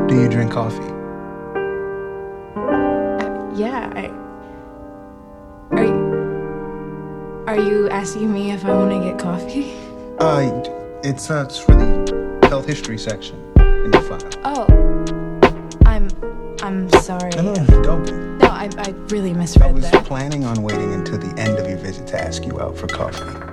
Do you drink coffee? Yeah, Are you asking me if I want to get coffee? It's for the health history section in your file. Oh, I'm sorry. No, don't be. No, I really I misread was that. planning on waiting until the end of your visit to ask you out for coffee.